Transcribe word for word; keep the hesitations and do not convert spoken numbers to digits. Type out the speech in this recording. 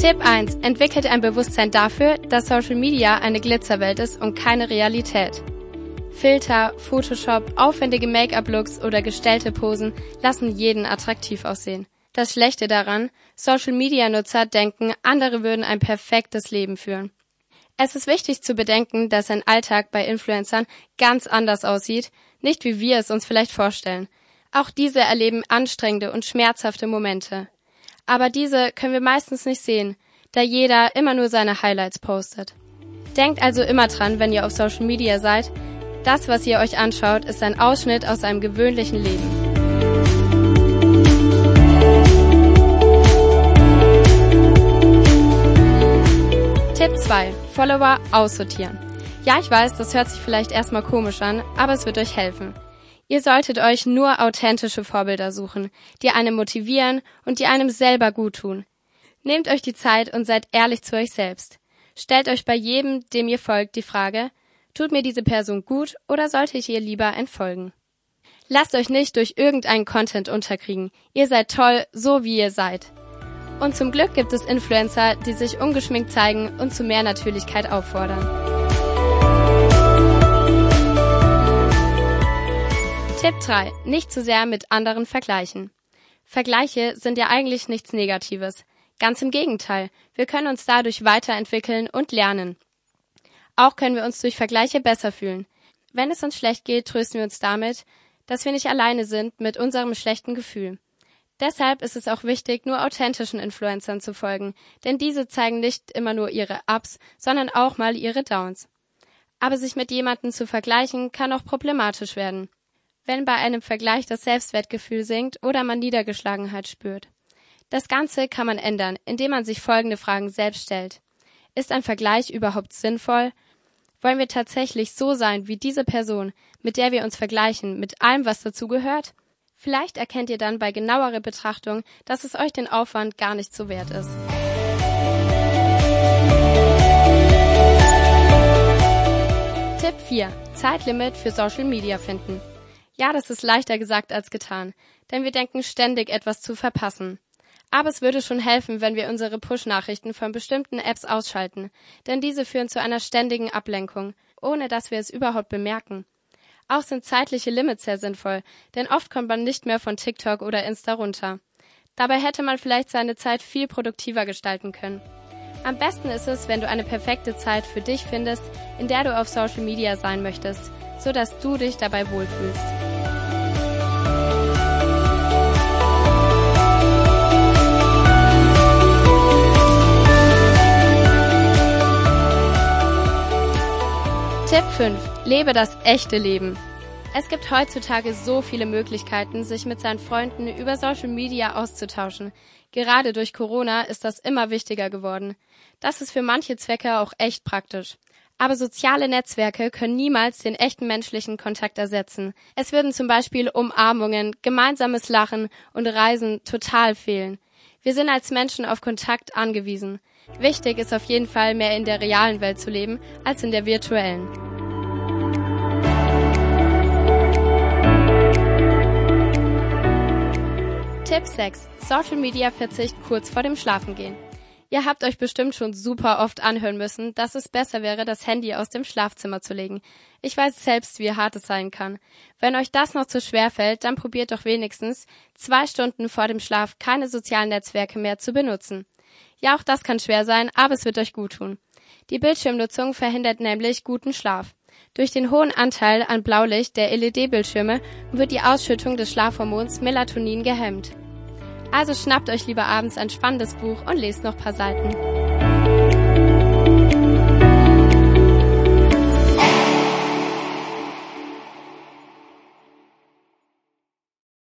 Tipp eins. Entwickelt ein Bewusstsein dafür, dass Social Media eine Glitzerwelt ist und keine Realität. Filter, Photoshop, aufwendige Make-up-Looks oder gestellte Posen lassen jeden attraktiv aussehen. Das Schlechte daran, Social-Media-Nutzer denken, andere würden ein perfektes Leben führen. Es ist wichtig zu bedenken, dass ein Alltag bei Influencern ganz anders aussieht, nicht wie wir es uns vielleicht vorstellen. Auch diese erleben anstrengende und schmerzhafte Momente. Aber diese können wir meistens nicht sehen, da jeder immer nur seine Highlights postet. Denkt also immer dran, wenn ihr auf Social Media seid, das, was ihr euch anschaut, ist ein Ausschnitt aus einem gewöhnlichen Leben. Tipp zwei. Follower aussortieren. Ja, ich weiß, das hört sich vielleicht erstmal komisch an, aber es wird euch helfen. Ihr solltet euch nur authentische Vorbilder suchen, die einem motivieren und die einem selber gut tun. Nehmt euch die Zeit und seid ehrlich zu euch selbst. Stellt euch bei jedem, dem ihr folgt, die Frage: Tut mir diese Person gut oder sollte ich ihr lieber entfolgen? Lasst euch nicht durch irgendeinen Content unterkriegen. Ihr seid toll, so wie ihr seid. Und zum Glück gibt es Influencer, die sich ungeschminkt zeigen und zu mehr Natürlichkeit auffordern. Tipp drei. Nicht zu sehr mit anderen vergleichen. Vergleiche sind ja eigentlich nichts Negatives. Ganz im Gegenteil. Wir können uns dadurch weiterentwickeln und lernen. Auch können wir uns durch Vergleiche besser fühlen. Wenn es uns schlecht geht, trösten wir uns damit, dass wir nicht alleine sind mit unserem schlechten Gefühl. Deshalb ist es auch wichtig, nur authentischen Influencern zu folgen, denn diese zeigen nicht immer nur ihre Ups, sondern auch mal ihre Downs. Aber sich mit jemandem zu vergleichen, kann auch problematisch werden, wenn bei einem Vergleich das Selbstwertgefühl sinkt oder man Niedergeschlagenheit spürt. Das Ganze kann man ändern, indem man sich folgende Fragen selbst stellt. Ist ein Vergleich überhaupt sinnvoll? Wollen wir tatsächlich so sein wie diese Person, mit der wir uns vergleichen, mit allem, was dazugehört? Vielleicht erkennt ihr dann bei genauerer Betrachtung, dass es euch den Aufwand gar nicht so wert ist. Tipp vier. Zeitlimit für Social Media finden. Ja, das ist leichter gesagt als getan, denn wir denken ständig etwas zu verpassen. Aber es würde schon helfen, wenn wir unsere Push-Nachrichten von bestimmten Apps ausschalten, denn diese führen zu einer ständigen Ablenkung, ohne dass wir es überhaupt bemerken. Auch sind zeitliche Limits sehr sinnvoll, denn oft kommt man nicht mehr von TikTok oder Insta runter. Dabei hätte man vielleicht seine Zeit viel produktiver gestalten können. Am besten ist es, wenn du eine perfekte Zeit für dich findest, in der du auf Social Media sein möchtest, sodass du dich dabei wohlfühlst. Tipp fünf. Lebe das echte Leben. Es gibt heutzutage so viele Möglichkeiten, sich mit seinen Freunden über Social Media auszutauschen. Gerade durch Corona ist das immer wichtiger geworden. Das ist für manche Zwecke auch echt praktisch. Aber soziale Netzwerke können niemals den echten menschlichen Kontakt ersetzen. Es würden zum Beispiel Umarmungen, gemeinsames Lachen und Reisen total fehlen. Wir sind als Menschen auf Kontakt angewiesen. Wichtig ist auf jeden Fall, mehr in der realen Welt zu leben, als in der virtuellen. Tipp sechs. Social Media Verzicht kurz vor dem Schlafengehen. Ihr habt euch bestimmt schon super oft anhören müssen, dass es besser wäre, das Handy aus dem Schlafzimmer zu legen. Ich weiß selbst, wie hart es sein kann. Wenn euch das noch zu schwer fällt, dann probiert doch wenigstens, zwei Stunden vor dem Schlaf keine sozialen Netzwerke mehr zu benutzen. Ja, auch das kann schwer sein, aber es wird euch gut tun. Die Bildschirmnutzung verhindert nämlich guten Schlaf. Durch den hohen Anteil an Blaulicht der L E D-Bildschirme wird die Ausschüttung des Schlafhormons Melatonin gehemmt. Also schnappt euch lieber abends ein spannendes Buch und lest noch ein paar Seiten.